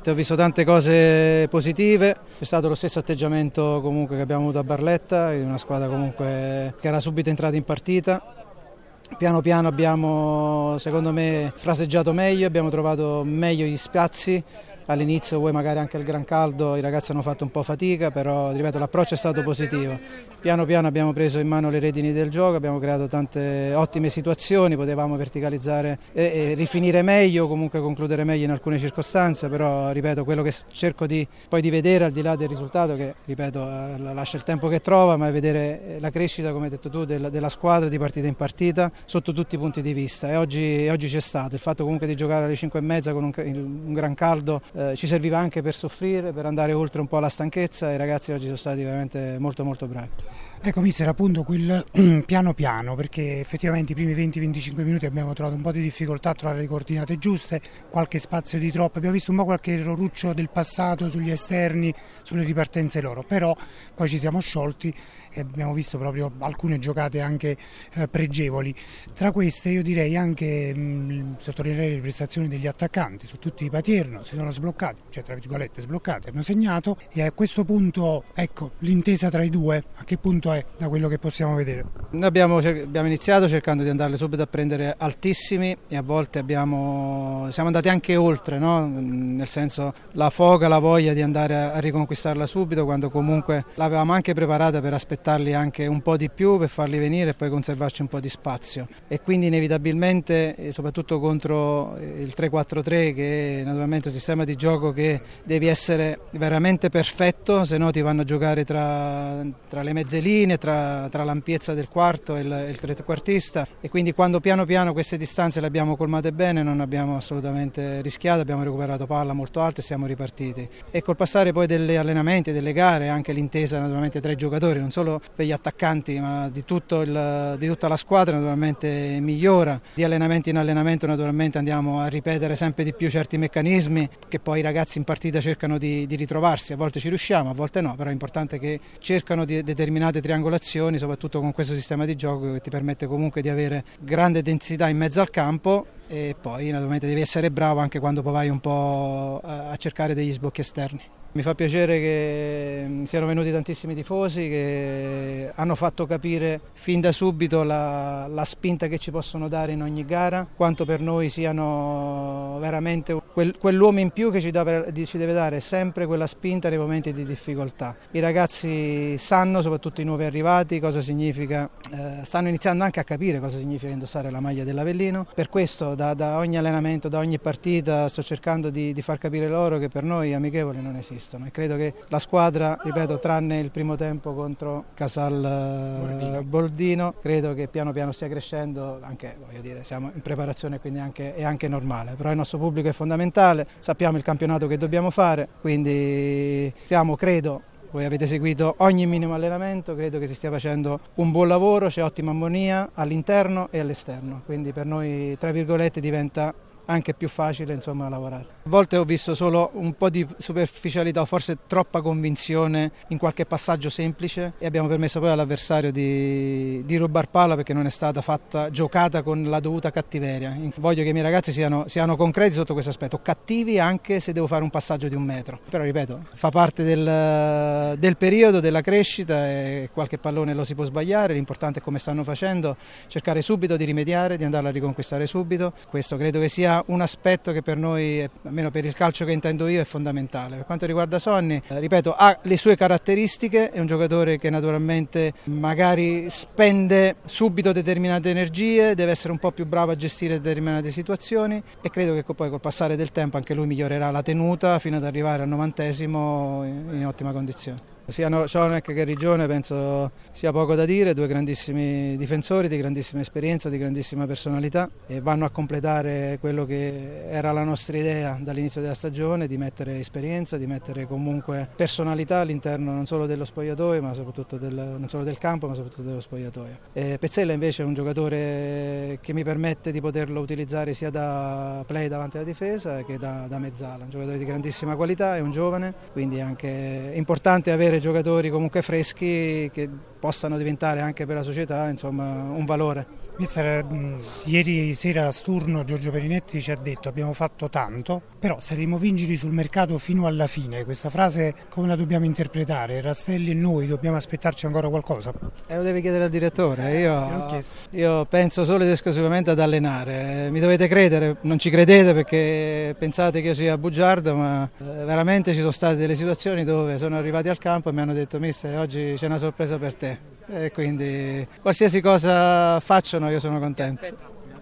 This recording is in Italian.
Ho visto tante cose positive, è stato lo stesso atteggiamento comunque che abbiamo avuto a Barletta, una squadra comunque che era subito entrata in partita. Piano piano abbiamo, secondo me, fraseggiato meglio, abbiamo trovato meglio gli spazi. All'inizio, poi magari anche il gran caldo, i ragazzi hanno fatto un po' fatica, però ripeto, l'approccio è stato positivo. Piano piano abbiamo preso in mano le redini del gioco, abbiamo creato tante ottime situazioni, potevamo verticalizzare e rifinire meglio, comunque concludere meglio in alcune circostanze, però ripeto, quello che cerco di vedere al di là del risultato, che ripeto lascia il tempo che trova, ma è vedere la crescita, come hai detto tu, della squadra di partita in partita sotto tutti i punti di vista, e oggi c'è stato il fatto comunque di giocare alle 5:30 con un gran caldo. Ci serviva anche per soffrire, per andare oltre un po' la stanchezza, e i ragazzi oggi sono stati veramente molto molto bravi. Ecco mister, appunto quel piano piano, perché effettivamente i primi 20-25 minuti abbiamo trovato un po' di difficoltà a trovare le coordinate giuste, qualche spazio di troppo, abbiamo visto un po' qualche erroruccio del passato sugli esterni, sulle ripartenze loro, però poi ci siamo sciolti e abbiamo visto proprio alcune giocate anche pregevoli. Tra queste io direi anche sottolineare le prestazioni degli attaccanti, su tutti i Patierno si sono sbloccati, cioè tra virgolette sbloccati, hanno segnato, e a questo punto ecco l'intesa tra i due a che punto è, da quello che possiamo vedere? Noi abbiamo iniziato cercando di andarle subito a prendere altissimi, e a volte siamo andati anche oltre, no? Nel senso, la foga, la voglia di andare a riconquistarla subito, quando comunque l'avevamo anche preparata per aspettarli anche un po' di più, per farli venire e poi conservarci un po' di spazio, e quindi inevitabilmente, soprattutto contro il 3-4-3, che è naturalmente un sistema di gioco che devi essere veramente perfetto, se no ti vanno a giocare tra le mezze linee, tra l'ampiezza del quarto e il trequartista, e quindi quando piano piano queste distanze le abbiamo colmate bene non abbiamo assolutamente rischiato, abbiamo recuperato palla molto alta e siamo ripartiti. E col passare poi degli allenamenti, delle gare, anche l'intesa naturalmente tra i giocatori, non solo per gli attaccanti ma di tutta la squadra, naturalmente migliora. Di allenamento in allenamento naturalmente andiamo a ripetere sempre di più certi meccanismi che poi i ragazzi in partita cercano di ritrovarsi, a volte ci riusciamo, a volte no, però è importante che cercano di determinate triangolazioni, soprattutto con questo sistema di gioco che ti permette comunque di avere grande densità in mezzo al campo, e poi naturalmente devi essere bravo anche quando poi vai un po' a cercare degli sbocchi esterni. Mi fa piacere che siano venuti tantissimi tifosi che hanno fatto capire fin da subito la spinta che ci possono dare in ogni gara, quanto per noi siano veramente quell'uomo in più che ci deve dare sempre quella spinta nei momenti di difficoltà. I ragazzi sanno, soprattutto i nuovi arrivati, cosa significa, stanno iniziando anche a capire cosa significa indossare la maglia dell'Avellino. Per questo da ogni allenamento, da ogni partita sto cercando di far capire loro che per noi amichevoli non esistono, e credo che la squadra, ripeto, tranne il primo tempo contro Casal Boldino, credo che piano piano stia crescendo, anche voglio dire siamo in preparazione, quindi è anche normale, però il nostro pubblico è fondamentale, sappiamo il campionato che dobbiamo fare, quindi credo, voi avete seguito ogni minimo allenamento, credo che si stia facendo un buon lavoro, c'è ottima armonia all'interno e all'esterno, quindi per noi tra virgolette diventa anche più facile lavorare. A volte ho visto solo un po' di superficialità o forse troppa convinzione in qualche passaggio semplice, e abbiamo permesso poi all'avversario di rubar palla, perché non è stata giocata con la dovuta cattiveria. Voglio che i miei ragazzi siano concreti sotto questo aspetto, cattivi anche se devo fare un passaggio di 1 metro, però ripeto, fa parte del periodo della crescita, e qualche pallone lo si può sbagliare, l'importante è come stanno facendo, cercare subito di rimediare, di andarla a riconquistare subito. Questo credo che sia un aspetto che per noi, almeno per il calcio che intendo io, è fondamentale. Per quanto riguarda Sonny, ripeto, ha le sue caratteristiche, è un giocatore che naturalmente magari spende subito determinate energie, deve essere un po' più bravo a gestire determinate situazioni, e credo che poi col passare del tempo anche lui migliorerà la tenuta fino ad arrivare al 90° in ottima condizione. Sia Cionek che Rigione penso sia poco da dire, 2 grandissimi difensori di grandissima esperienza, di grandissima personalità, e vanno a completare quello che era la nostra idea dall'inizio della stagione, di mettere esperienza, di mettere comunque personalità all'interno non solo dello spogliatoio, ma soprattutto non solo del campo, ma soprattutto dello spogliatoio. Pezzella invece è un giocatore che mi permette di poterlo utilizzare sia da play davanti alla difesa che da mezzala, un giocatore di grandissima qualità, è un giovane, quindi è anche importante avere giocatori comunque freschi che possano diventare anche per la società insomma un valore. Mister, ieri sera a Sturno Giorgio Perinetti ci ha detto abbiamo fatto tanto, però saremo vigili sul mercato fino alla fine. Questa frase come la dobbiamo interpretare? Rastelli e noi dobbiamo aspettarci ancora qualcosa? Lo devi chiedere al direttore, io penso solo ed esclusivamente ad allenare. Mi dovete credere, non ci credete perché pensate che io sia bugiardo, ma veramente ci sono state delle situazioni dove sono arrivati al campo e mi hanno detto mister oggi c'è una sorpresa per te. E quindi qualsiasi cosa facciano io sono contento.